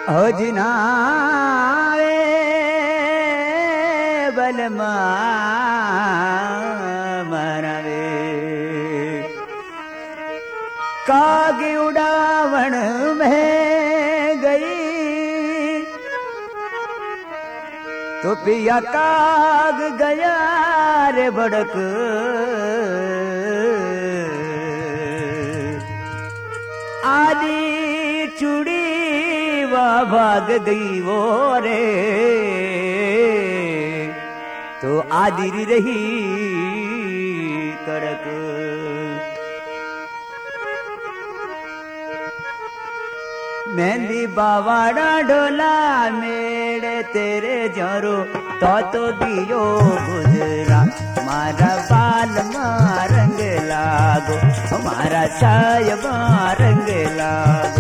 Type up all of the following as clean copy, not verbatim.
होजनावे बलमा मरवे काग उड़ावण में गई तो पिया काग गया रे बड़क आदि चूड़ी भाग गई वो रे तो आदि रही कड़क मेहंदी बावाड़ा डोला मेरे तेरे जरो तो दियो गुजरा मारा बाल मारंग लागो हमारा सायब रंग लागो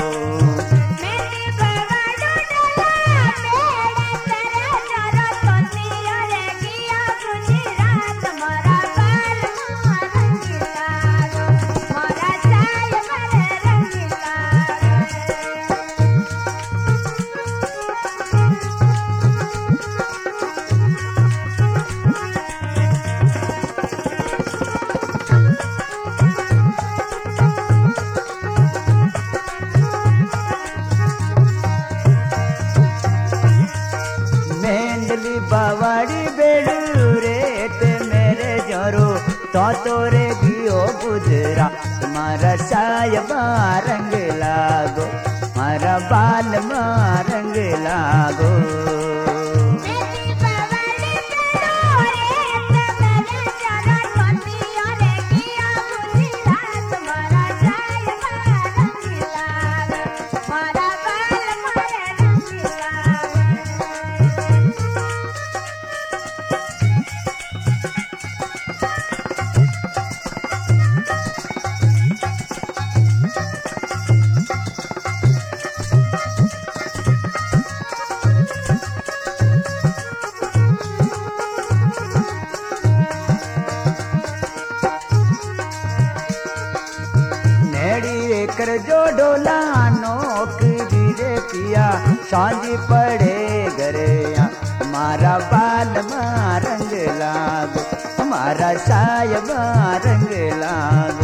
बावाड़ी बेड़ू रेत मेरे जरो तो तोरे दियो गुजरा तुम्हारा सायबा रंग लागो मारा बाल रंग लागो कर जो डोला नौकरी रे पिया सांझी पड़े घरे हमारा बाल रंग लागो हमारा सायब रंग लागो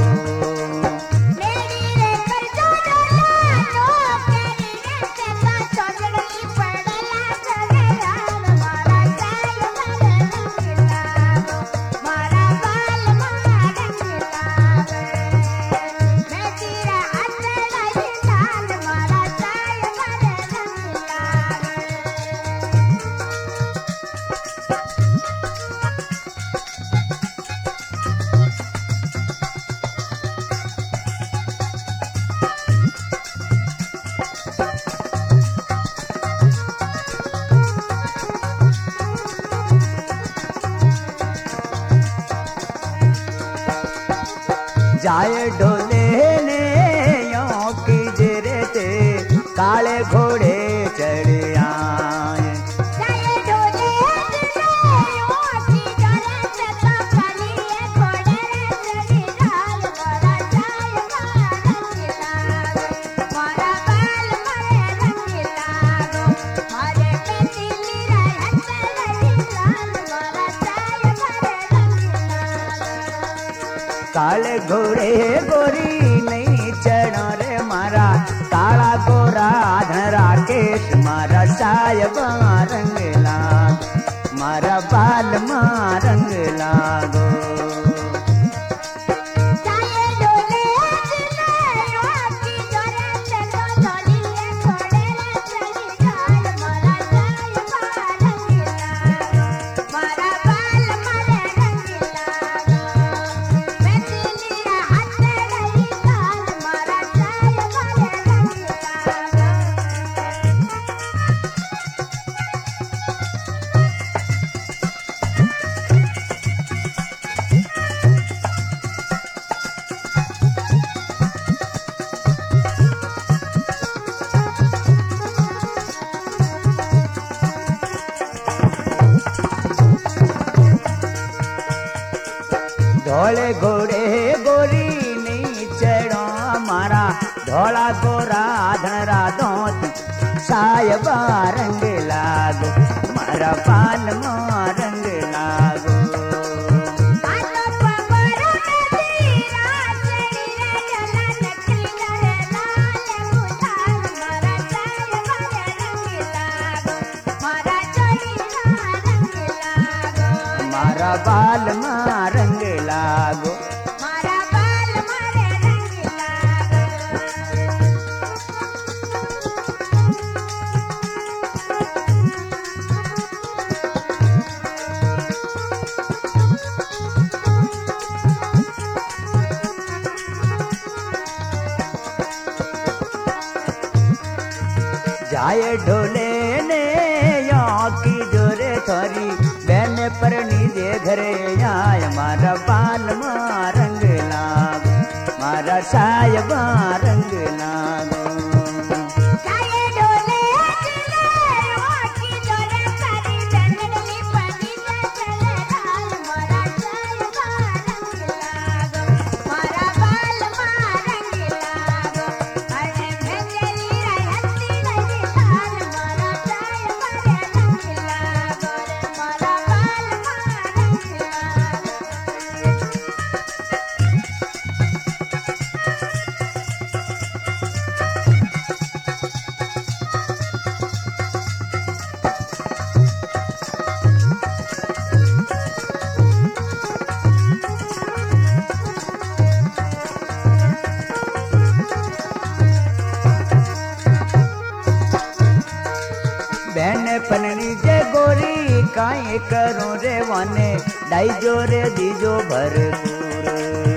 जाए डोले ने यो की जरे ते काले घोड़े चढ़ आए जाए डोले यो की जरे ते काले घोड़े चढ़ आए मारा जाए रंग लागो मारा बाल रंग लागो मारे बेटी मीरा हंसली लाल मारा जाए रंग लागो काले घोड़े गोरी नहीं चढ़ो रे मारा काला गोरा धरा केश मारा सायब रंग लागो मारा बाल रंग लागो धोले घोड़े गोरी नहीं चढ़ो मारा धोला गोरा धनरा दोत सायबा रंग लागो मारा बाल में रंग लागो मारा बाल में रंग लागो जाए ढोले ने या की जोरे थोरी बहन पर नीजे घरे आय मारा बाल में रंग लागो मारा सायबा रंग लागो बहन पननी जे गोरी काई करूं रे वाने डाई जो रे दीजो भरपूर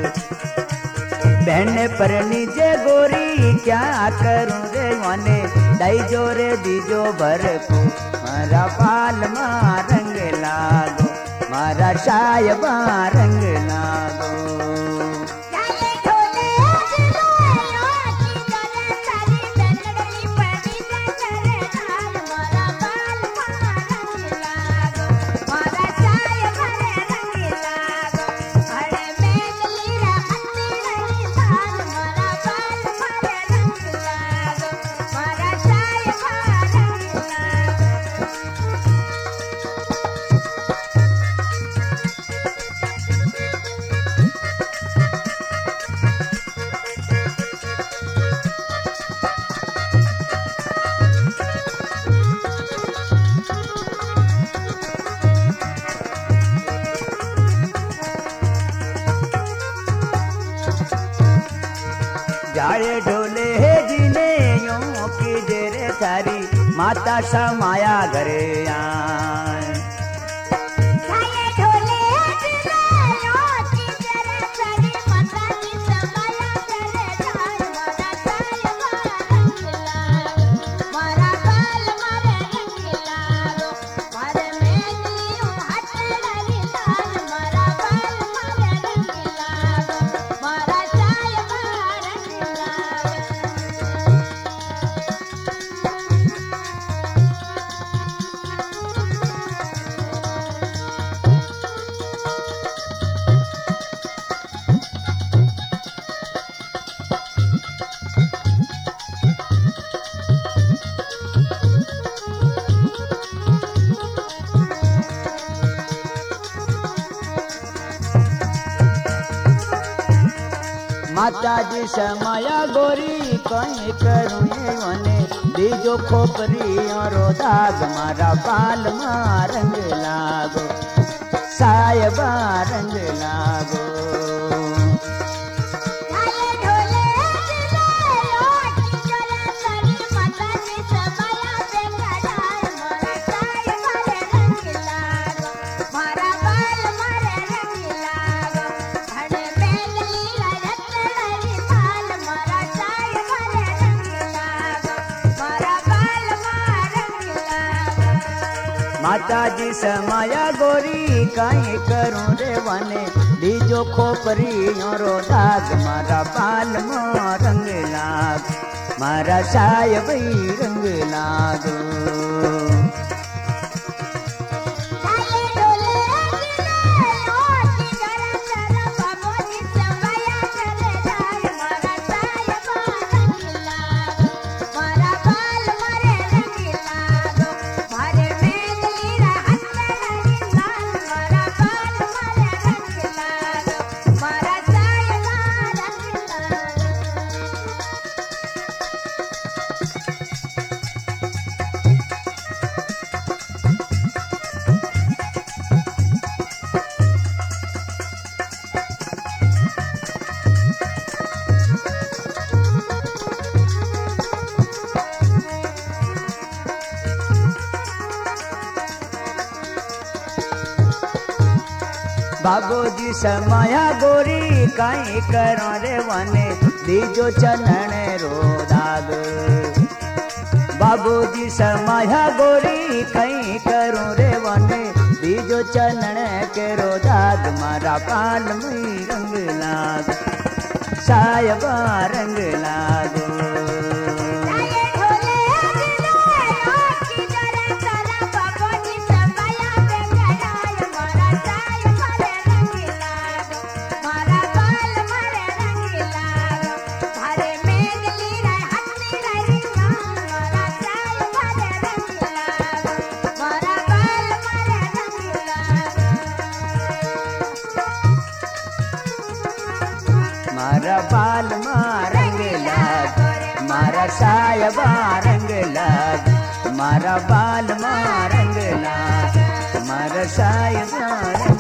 बहन परनी जे गोरी क्या करूं रे वाने डाई जो रे दीजो भरपूर मारा बाल में रंग लागो मारा सायबा रंग लागो जाए ढोले है जिने यों की जेरे थारी माता सा माया घरे आए माता जी समाया गोरी कहीं करूँ वने बीजो खोपरी और दाग मारा बाल में रंग लागो सायबा रंग लागो माता जी समाया गोरी काई करूं रे वने बीजो खोपरी और दाग मारा बाल में रंग लाग मारा सायबा रंग लागो बाबूजी समाया गोरी कहीं करो रे वने बीजो चनन रो दाग बाबूजी समाया गोरी कहीं करो रे वने बीजो चनन के रो दाग मारा पाल में रंग लाग सायबा रंग लागो मारा बाल रंग लाग मारा सायबा रंग लाग मारा बाल रंग लाग मारा सायबा रंग